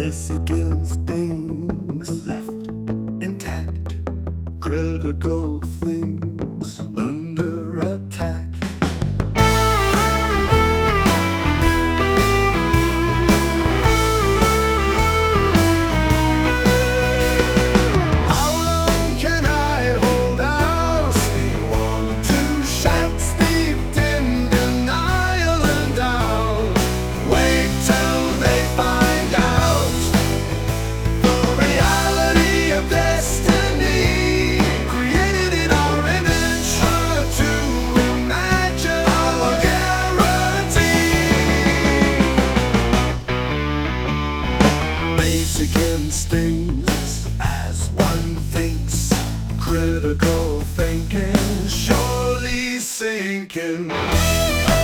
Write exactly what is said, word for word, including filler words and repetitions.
basic instincts left intact, critical things under attack. How long can I hold out? Want to shout, steeped in denial and doubt. Wait till they find out the reality of destiny, created in our image, hard to imagine. Our guarantee. Basic instincts as one thinks, critical thinking surely sinking.